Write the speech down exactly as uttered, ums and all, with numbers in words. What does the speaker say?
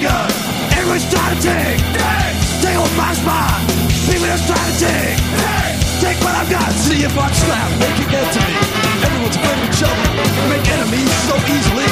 gun. Everyone's trying to take, take, take on my spot. People are trying to take, take, take what I've got. See if I'm strapped, they can get to me. Everyone's afraid of each other. Make enemies so easily.